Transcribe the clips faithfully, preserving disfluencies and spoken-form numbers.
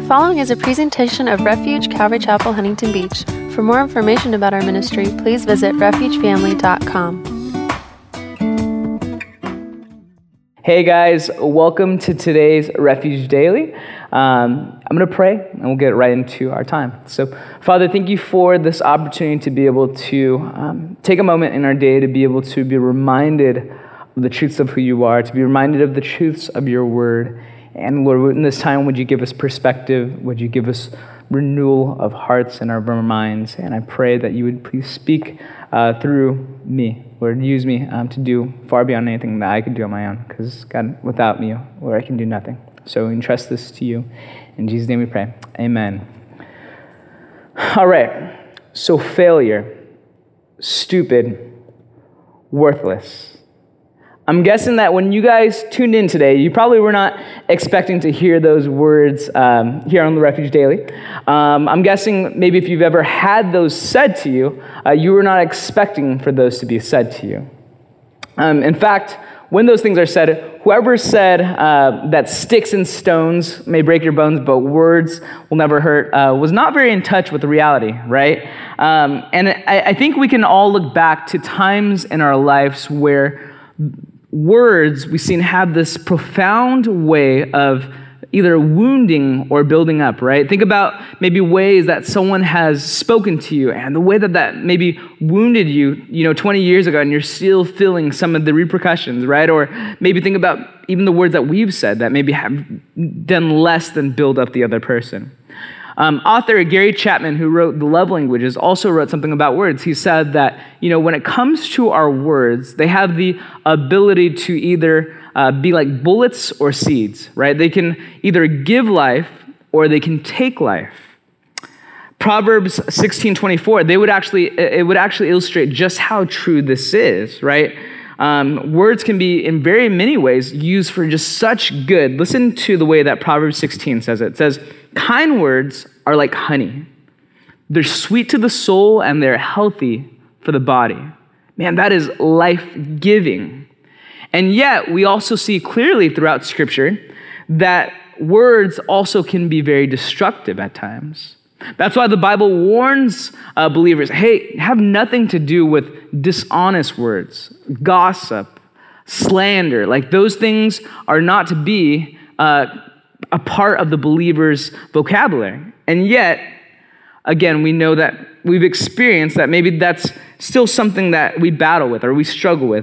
following is a presentation of Refuge Calvary Chapel, Huntington Beach. For more information about our ministry, please visit refuge family dot com. Hey guys, welcome to today's Refuge Daily. Um, I'm going to pray and we'll get right into our time. So, Father, thank you for this opportunity to be able to um, take a moment in our day to be able to be reminded of the truths of who you are, to be reminded of the truths of your word. And Lord, in this time, would you give us perspective? Would you give us renewal of hearts and of our minds? And I pray that you would please speak uh, through me. Lord, use me um, to do far beyond anything that I could do on my own. Because God, without me, Lord, I can do nothing. So we entrust this to you. In Jesus' name we pray. Amen. All right. So failure, stupid, worthless. I'm guessing that when you guys tuned in today, you probably were not expecting to hear those words um, here on the Refuge Daily. Um, I'm guessing maybe if you've ever had those said to you, uh, you were not expecting for those to be said to you. Um, in fact, when those things are said, whoever said uh, that sticks and stones may break your bones, but words will never hurt, uh, was not very in touch with the reality, right? Um, and I, I think we can all look back to times in our lives where words we've seen have this profound way of either wounding or building up, right? Think about maybe ways that someone has spoken to you and the way that that maybe wounded you, you know, twenty years ago, and you're still feeling some of the repercussions, right? Or maybe think about even the words that we've said that maybe have done less than build up the other person. Um, author Gary Chapman, who wrote The Love Languages, also wrote something about words. He said that, you know, when it comes to our words, they have the ability to either uh, be like bullets or seeds, right? They can either give life or they can take life. Proverbs sixteen twenty-four, they would actually, it would actually illustrate just how true this is, right? Um, words can be, in very many ways, used for just such good. Listen to the way that Proverbs sixteen says it. It says, kind words are like honey. They're sweet to the soul and they're healthy for the body. Man, that is life-giving. And yet, we also see clearly throughout Scripture that words also can be very destructive at times. That's why the Bible warns uh, believers, hey, have nothing to do with dishonest words, gossip, slander. Like those things are not to be uh, a part of the believer's vocabulary. And yet, again, we know that we've experienced that maybe that's still something that we battle with or we struggle with.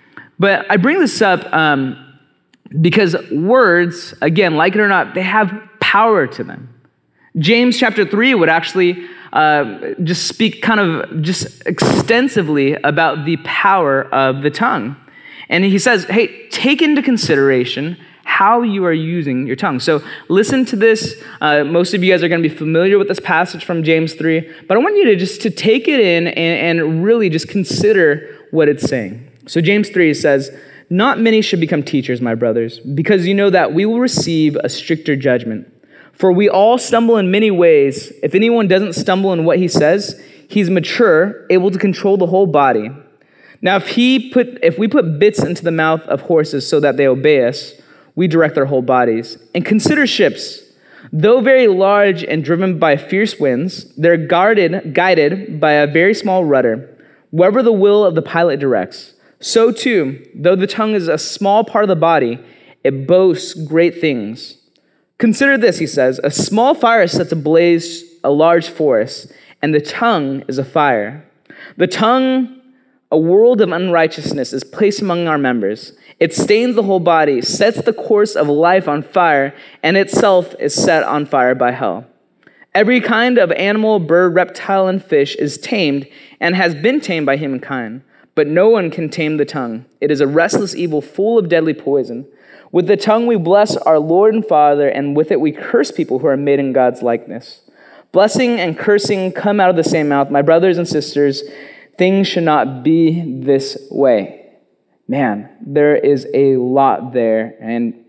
But I bring this up um, because words, again, like it or not, they have power to them. James chapter three would actually uh, just speak kind of just extensively about the power of the tongue. And he says, hey, take into consideration how you are using your tongue. So listen to this. Uh, most of you guys are going to be familiar with this passage from James three, but I want you to just to take it in and, and really just consider what it's saying. So James three says, not many should become teachers, my brothers, because you know that we will receive a stricter judgment. For we all stumble in many ways. If anyone doesn't stumble in what he says, he's mature, able to control the whole body. Now, if he put, if we put bits into the mouth of horses so that they obey us, we direct their whole bodies. And consider ships. Though very large and driven by fierce winds, they're guarded, guided by a very small rudder, wherever the will of the pilot directs. So too, though the tongue is a small part of the body, it boasts great things. Consider this, he says, a small fire sets ablaze a large forest, and the tongue is a fire. The tongue, a world of unrighteousness, is placed among our members. It stains the whole body, sets the course of life on fire, and itself is set on fire by hell. Every kind of animal, bird, reptile, and fish is tamed and has been tamed by humankind, but no one can tame the tongue. It is a restless evil full of deadly poison. With the tongue we bless our Lord and Father, and with it we curse people who are made in God's likeness. Blessing and cursing come out of the same mouth. My brothers and sisters, things should not be this way. Man, there is a lot there, and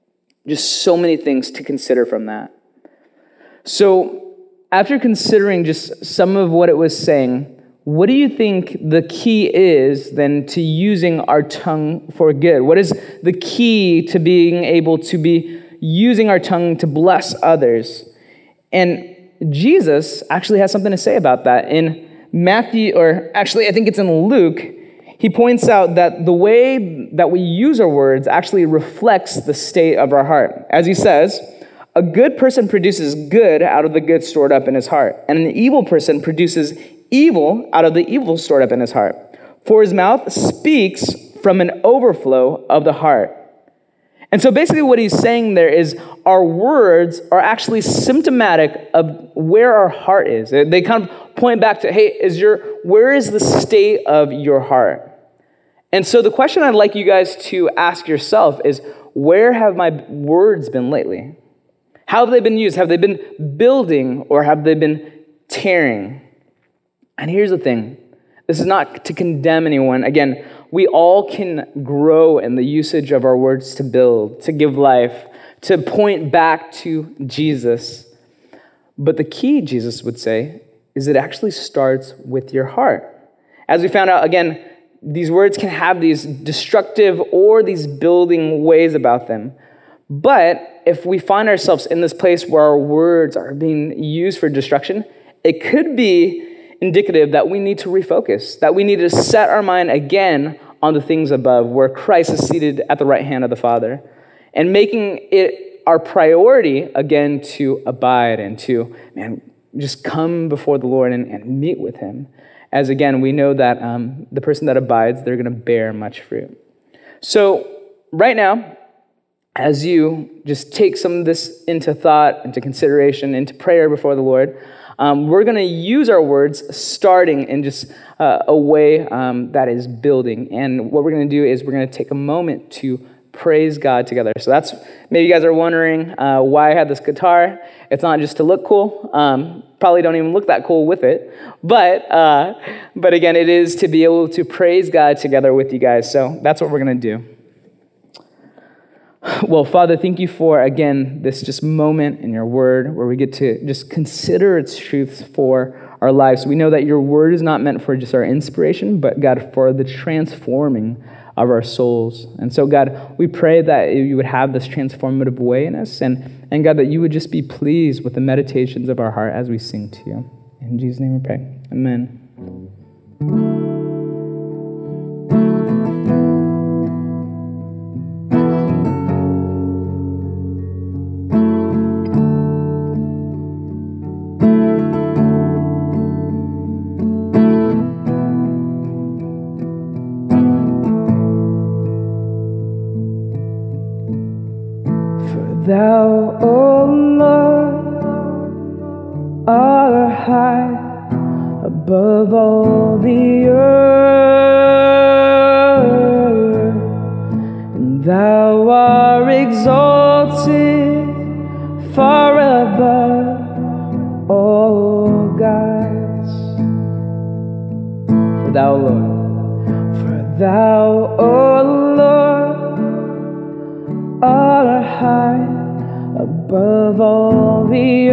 just so many things to consider from that. So, after considering just some of what it was saying, what do you think the key is then to using our tongue for good? What is the key to being able to be using our tongue to bless others? And Jesus actually has something to say about that. In Matthew, or actually I think it's in Luke, he points out that the way that we use our words actually reflects the state of our heart. As he says, a good person produces good out of the good stored up in his heart, and an evil person produces evil out of the evil stored up in his heart. For his mouth speaks from an overflow of the heart. And so basically what he's saying there is our words are actually symptomatic of where our heart is. They kind of point back to, hey, is your where is the state of your heart? And so the question I'd like you guys to ask yourself is, where have my words been lately? How have they been used? Have they been building or have they been tearing? And here's the thing. This is not to condemn anyone. Again, we all can grow in the usage of our words to build, to give life, to point back to Jesus. But the key, Jesus would say, is it actually starts with your heart. As we found out, again, these words can have these destructive or these building ways about them. But if we find ourselves in this place where our words are being used for destruction, it could be indicative that we need to refocus, that we need to set our mind again on the things above, where Christ is seated at the right hand of the Father, and making it our priority again to abide and to, man, just come before the Lord and, and meet with him. As again, we know that um, the person that abides, they're going to bear much fruit. So right now, as you just take some of this into thought, into consideration, into prayer before the Lord, Um, we're going to use our words starting in just uh, a way um, that is building. And what we're going to do is we're going to take a moment to praise God together. So that's, maybe you guys are wondering uh, why I have this guitar. It's not just to look cool. Um, probably don't even look that cool with it. But, uh, but again, it is to be able to praise God together with you guys. So that's what we're going to do. Well, Father, thank you for, again, this just moment in your word where we get to just consider its truths for our lives. We know that your word is not meant for just our inspiration, but, God, for the transforming of our souls. And so, God, we pray that you would have this transformative way in us, and, and God, that you would just be pleased with the meditations of our heart as we sing to you. In Jesus' name we pray. Amen. Thou, O Lord, art high above all the earth, and thou art exalted far above all gods. For thou, Lord, for thou, O Lord, art high above all the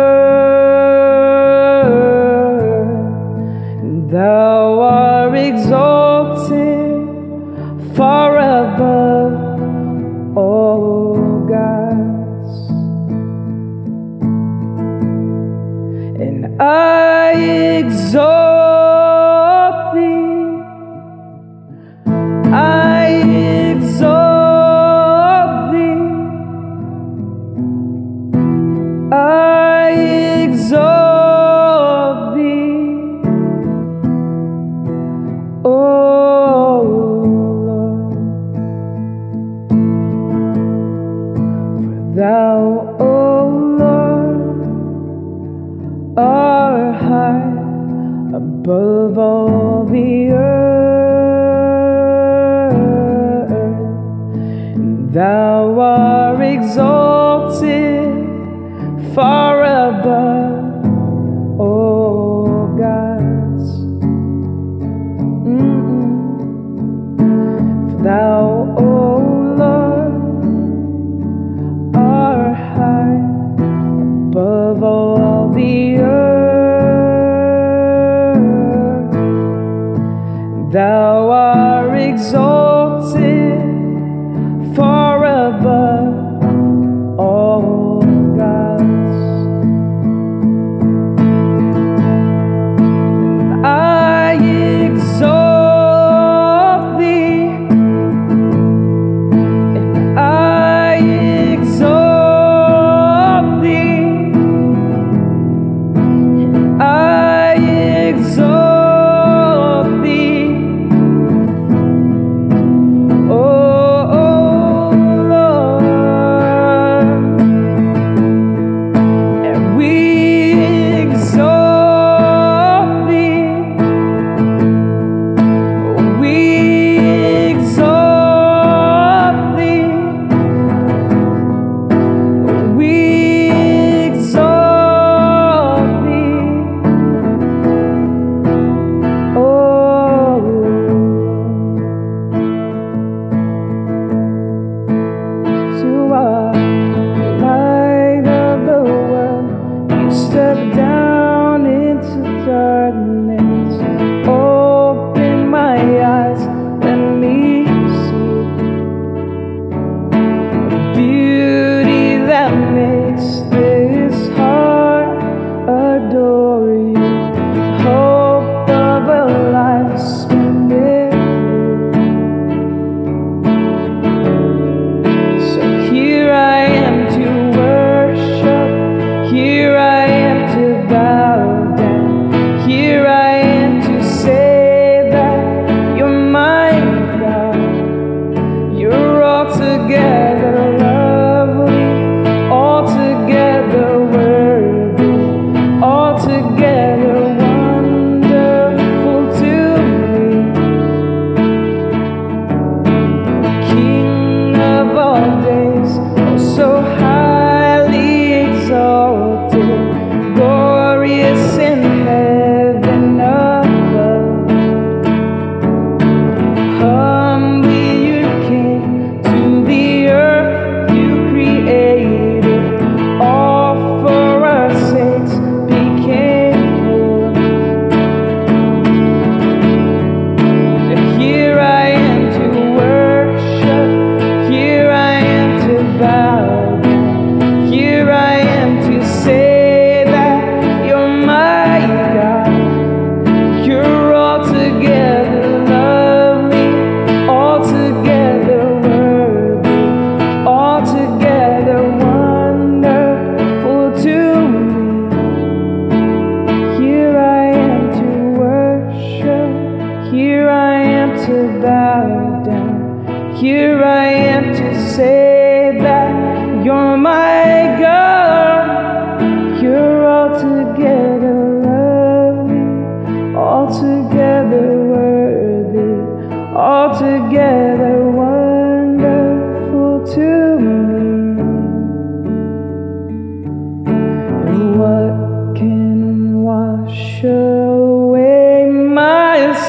earth, and thou art exalted far above all gods. And I exalt thee, I exalt I exalt thee, O Lord. For thou, O Lord, art high above all the earth, and thou art exalted far above all gods. Mm-mm. For thou, O Lord, art high above all the earth. Thou art exalted far above all gods.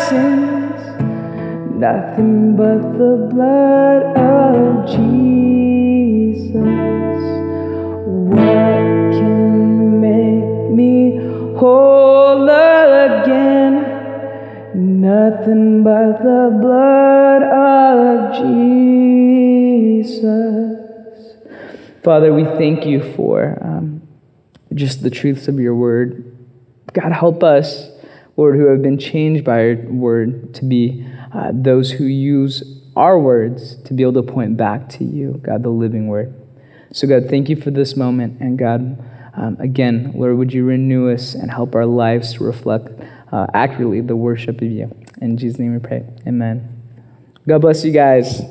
sins, nothing but the blood of Jesus. What can make me whole again? Nothing but the blood of Jesus. Father, we thank you for um, just the truths of your word. God, help us, Lord, who have been changed by your word to be uh, those who use our words to be able to point back to you, God, the living word. So, God, thank you for this moment. And God, um, again, Lord, would you renew us and help our lives to reflect uh, accurately the worship of you. In Jesus' name we pray. Amen. God bless you guys.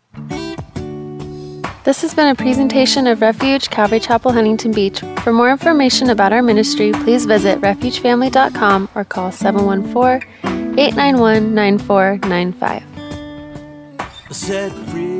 This has been a presentation of Refuge Calvary Chapel, Huntington Beach. For more information about our ministry, please visit refuge family dot com or call seven one four, eight nine one, nine four nine five. Set free.